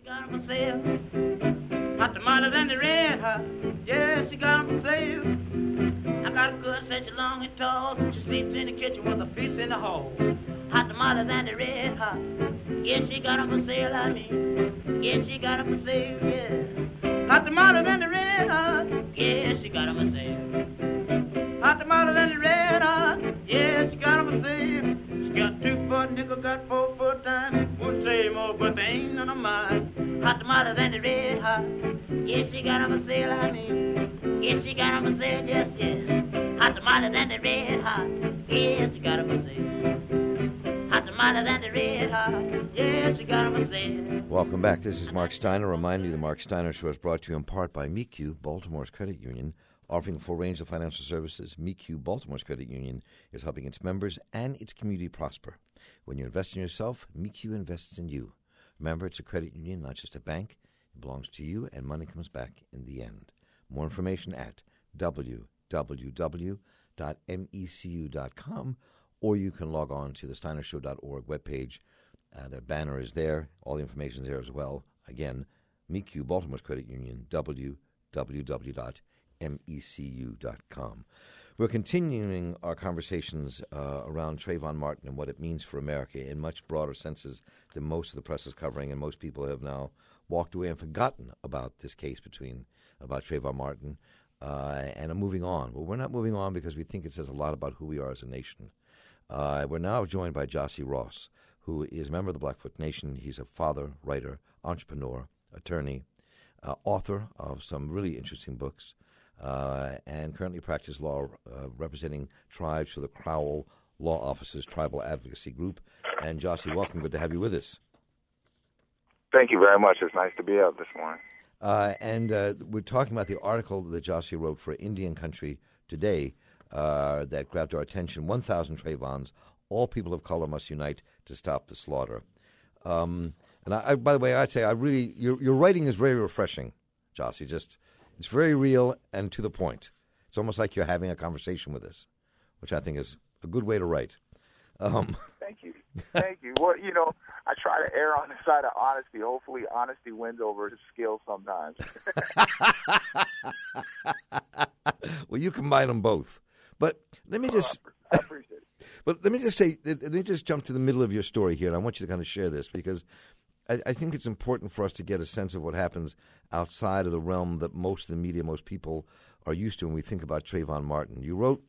she got 'em for sale. Hot tamales and the red hot. Yeah, she got 'em for sale. I got a good such long and tall. She sleeps in the kitchen with a feast in the hall. Hot tamales and the red hot. Yeah, she got 'em for sale, I mean. Yeah, she got 'em for sale, yeah. Hot tamales and the red hot. Yeah, she got 'em for sale. Hot tamales and the red hot. Yeah, she got 'em for sale. She got 2 for a nickel, got 4 for a dime. Would say more, but they ain't none of mine. Hot tamales and the red hot. Yeah, she got 'em for sale, I mean. Yeah, she got 'em for sale, yes, yes. Hot tamales and the red hot. Yeah, she got 'em for sale. Hot tamales and the red hot. Yeah, she got 'em for sale. Welcome back. This is Mark Steiner. Remind you, the Mark Steiner Show is brought to you in part by MECU, Baltimore's credit union, offering a full range of financial services. MECU, Baltimore's credit union, is helping its members and its community prosper. When you invest in yourself, MECU invests in you. Remember, it's a credit union, not just a bank. It belongs to you, and money comes back in the end. More information at www.mecu.com, or you can log on to the steinershow.org webpage. Their banner is there. All the information is there as well. Again, MECU, Baltimore's credit union, www.mecu.com. We're continuing our conversations around Trayvon Martin and what it means for America in much broader senses than most of the press is covering, and most people have now walked away and forgotten about this case about Trayvon Martin and are moving on. Well, we're not moving on because we think it says a lot about who we are as a nation. We're now joined by Jossie Ross, who is a member of the Blackfoot Nation. He's a father, writer, entrepreneur, attorney, author of some really interesting books, and currently practices law representing tribes for the Crowell Law Office's Tribal Advocacy Group. And Jossie, welcome. Good to have you with us. Thank you very much. It's nice to be up this morning. And we're talking about the article that Jossie wrote for Indian Country Today that grabbed our attention. 1,000 Trayvons. All people of color must unite to stop the slaughter. And I, by the way, I'd say your writing is very refreshing, Jossie. It's very real and to the point. It's almost like you're having a conversation with us, which I think is a good way to write. Thank you. Thank you. Well, I try to err on the side of honesty. Hopefully, honesty wins over skill sometimes. Well, you combine them both. But let me just... I appreciate it. But let me just jump to the middle of your story here, and I want you to kind of share this because I think it's important for us to get a sense of what happens outside of the realm that most of the media, most people are used to when we think about Trayvon Martin. You wrote,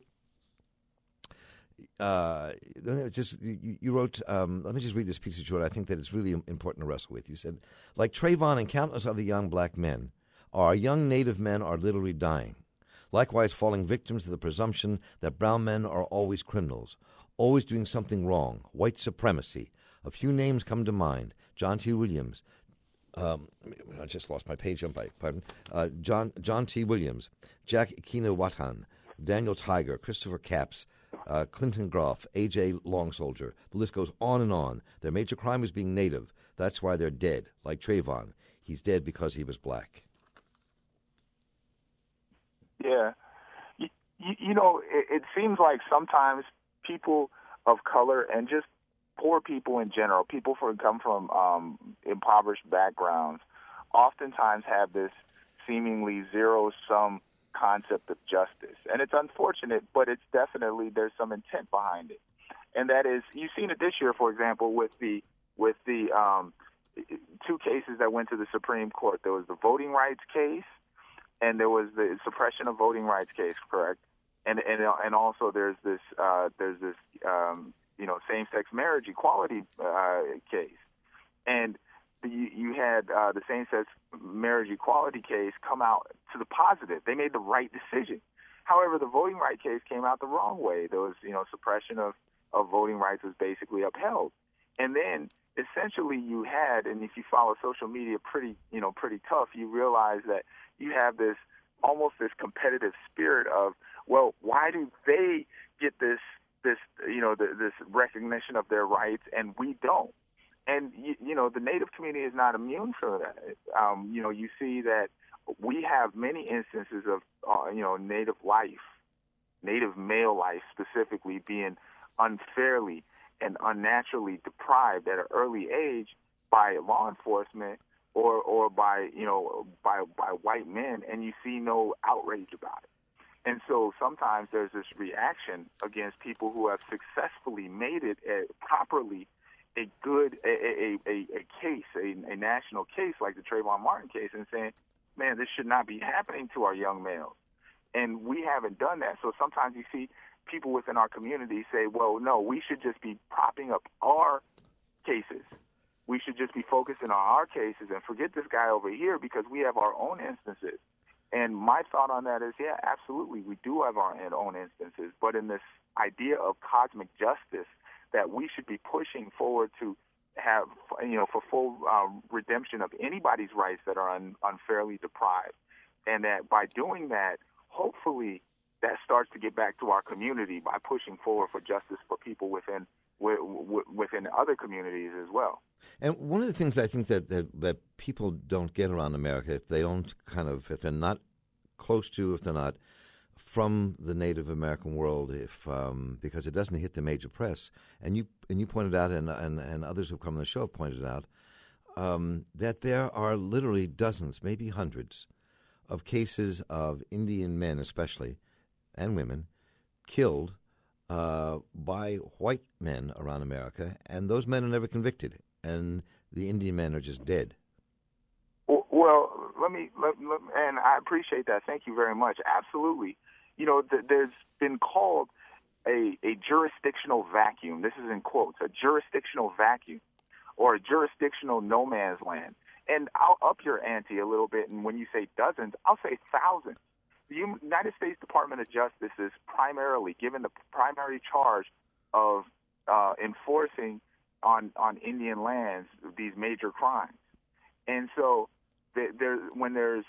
let me just read this piece of short. I think that it's really important to wrestle with. You said, like Trayvon and countless other young black men, our young Native men are literally dying. Likewise, falling victims to the presumption that brown men are always criminals, always doing something wrong, white supremacy. A few names come to mind. John T. Williams. I just lost my page. Pardon. John T. Williams, Jack Kinawatan, Daniel Tiger, Christopher Capps, Clinton Groff, A.J. Long Soldier. The list goes on and on. Their major crime was being Native. That's why they're dead, like Trayvon. He's dead because he was black. Yeah. It seems like sometimes people of color and just poor people in general, people who come from impoverished backgrounds, oftentimes have this seemingly zero-sum concept of justice. And it's unfortunate, but it's definitely, there's some intent behind it. And that is, you've seen it this year, for example, with the 2 cases that went to the Supreme Court. There was the voting rights case, and there was the suppression of voting rights case, correct? And also there's this same-sex marriage equality case. And you had the same-sex marriage equality case come out to the positive. They made the right decision. However, the voting rights case came out the wrong way. There was, suppression of voting rights was basically upheld. And then essentially you had, and if you follow social media pretty tough, you realize that you have this competitive spirit of, well, why do they get this recognition of their rights and we don't? And the Native community is not immune from that. You see that we have many instances of Native life, Native male life specifically, being unfairly and unnaturally deprived at an early age by law enforcement or by white men, and you see no outrage about it. And so sometimes there's this reaction against people who have successfully made it properly a case, a national case like the Trayvon Martin case, and saying, man, this should not be happening to our young males. And we haven't done that. So sometimes you see people within our community say, well, no, we should just be propping up our cases. We should just be focusing on our cases and forget this guy over here because we have our own instances. And my thought on that is, yeah, absolutely, we do have our own instances. But in this idea of cosmic justice, that we should be pushing forward to have, for full redemption of anybody's rights that are unfairly deprived. And that by doing that, hopefully that starts to get back to our community by pushing forward for justice for people within other communities as well. And one of the things I think that people don't get around America, if they're not close to, if they're not from the Native American world, because it doesn't hit the major press, and you pointed out, and others who've come on the show have pointed out, that there are literally dozens, maybe hundreds, of cases of Indian men, especially, and women, killed by white men around America, and those men are never convicted, and the Indian men are just dead. Well, and I appreciate that. Thank you very much. Absolutely. There's been called a jurisdictional vacuum. This is in quotes, a jurisdictional vacuum or a jurisdictional no man's land. And I'll up your ante a little bit, and when you say dozens, I'll say thousands. The United States Department of Justice is primarily given the primary charge of enforcing on Indian lands these major crimes. And so when there's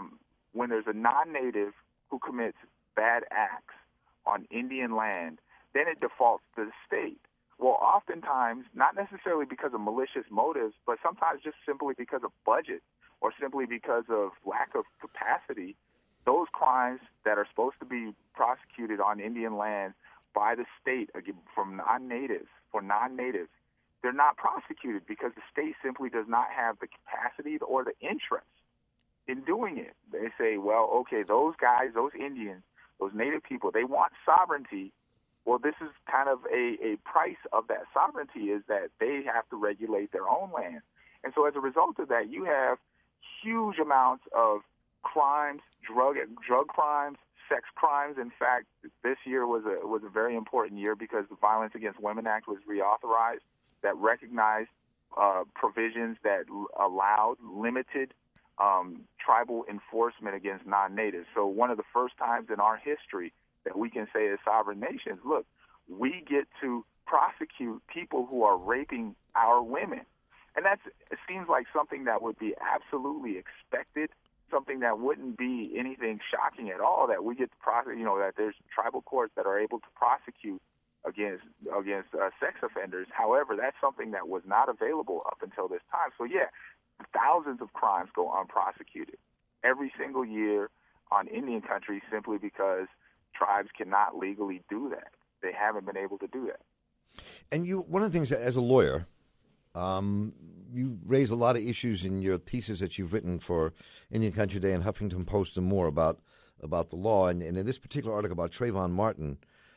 a non-native who commits bad acts on Indian land, then it defaults to the state. Well, oftentimes, not necessarily because of malicious motives, but sometimes just simply because of budget or simply because of lack of capacity, those crimes that are supposed to be prosecuted on Indian land by the state for non-natives, they're not prosecuted because the state simply does not have the capacity or the interest in doing it. They say, well, okay, those guys, those Indians, those native people, they want sovereignty. Well, this is kind of a price of that sovereignty is that they have to regulate their own land. And so as a result of that, you have huge amounts of crimes, drug crimes, sex crimes. In fact, this year was a very important year because the Violence Against Women Act was reauthorized that recognized provisions that allowed limited tribal enforcement against non-natives. So one of the first times in our history that we can say as sovereign nations, look, we get to prosecute people who are raping our women. And it seems like something that would be absolutely expected, something that wouldn't be anything shocking at all, that we get to prosecute, that there's tribal courts that are able to prosecute against sex offenders. However, that's something that was not available up until this time. So, yeah, thousands of crimes go unprosecuted every single year on Indian country simply because tribes cannot legally do that. They haven't been able to do that. And one of the things, as a lawyer, you raise a lot of issues in your pieces that you've written for Indian Country Day and Huffington Post and more about the law. And in this particular article about Trayvon Martin,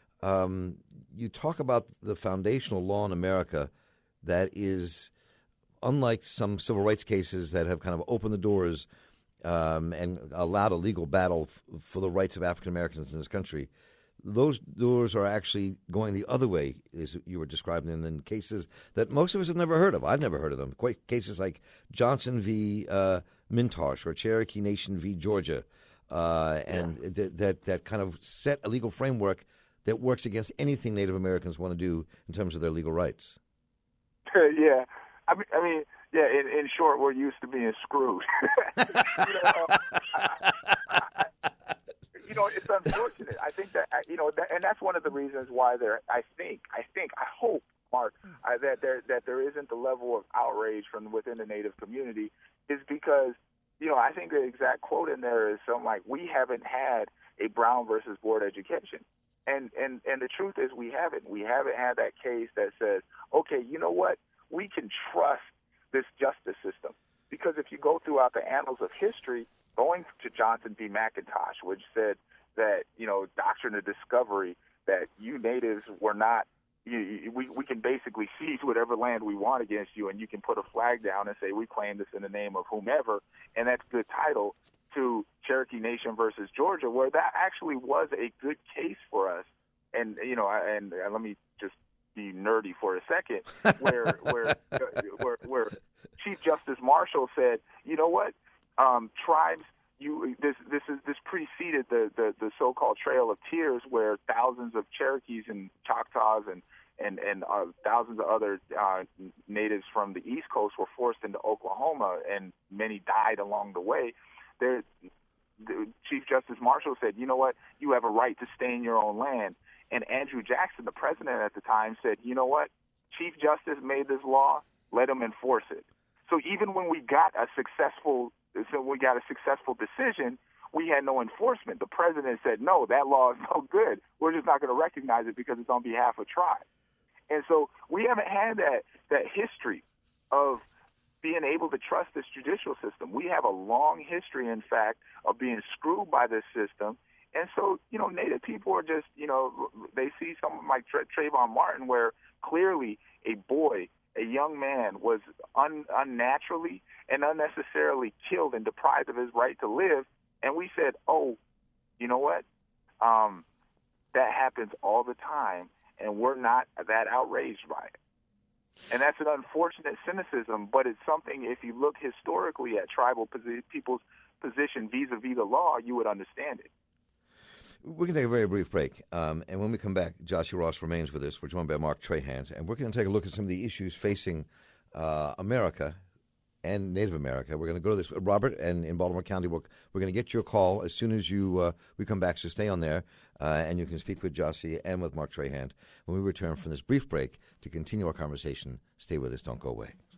you talk about the foundational law in America that is unlike some civil rights cases that have kind of opened the doors and allowed a legal battle for the rights of African Americans in this country. Those doors are actually going the other way, as you were describing them, in cases that most of us have never heard of. I've never heard of them. Cases like Johnson v. Mintosh or Cherokee Nation v. Georgia, and that kind of set a legal framework that works against anything Native Americans want to do in terms of their legal rights. Yeah. I mean, yeah, in short, we're used to being screwed. It's unfortunate. I think that, and that's one of the reasons why I hope, Mark, that there isn't the level of outrage from within the Native community is because, I think the exact quote in there is something like, we haven't had a Brown versus Board education. And the truth is we haven't. We haven't had that case that says, okay, you know what? We can trust this justice system. Because if you go throughout the annals of history, going to Johnson v. McIntosh, which said that, doctrine of discovery, that you natives were not, we can basically seize whatever land we want against you, and you can put a flag down and say, we claim this in the name of whomever, and that's good title to Cherokee Nation versus Georgia, where that actually was a good case for us. And, and let me just be nerdy for a second, where Chief Justice Marshall said, you know what, tribes, this preceded the so-called Trail of Tears, where thousands of Cherokees and Choctaws and thousands of other natives from the East Coast were forced into Oklahoma, and many died along the way. Chief Justice Marshall said, you know what, you have a right to stay in your own land. And Andrew Jackson, the president at the time, said, you know what, Chief Justice made this law, let him enforce it. So even when we got a successful decision, we had no enforcement. The president said, no, that law is no good. We're just not going to recognize it because it's on behalf of tribes. And so we haven't had that history of being able to trust this judicial system. We have a long history, in fact, of being screwed by this system. And so, Native people are just, they see someone like Trayvon Martin, where clearly a young man was unnaturally and unnecessarily killed and deprived of his right to live. And we said, oh, you know what? That happens all the time, and we're not that outraged by it. And that's an unfortunate cynicism, but it's something, if you look historically at tribal people's position vis-a-vis the law, you would understand it. We're going to take a very brief break, and when we come back, Joshua Ross remains with us. We're joined by Mark Trahant, and we're going to take a look at some of the issues facing America and Native America. We're going to go to this, Robert, and in Baltimore County, we're going to get your call as soon as we come back, so stay on there, and you can speak with Josie and with Mark Trahant when we return from this brief break to continue our conversation. Stay with us. Don't go away.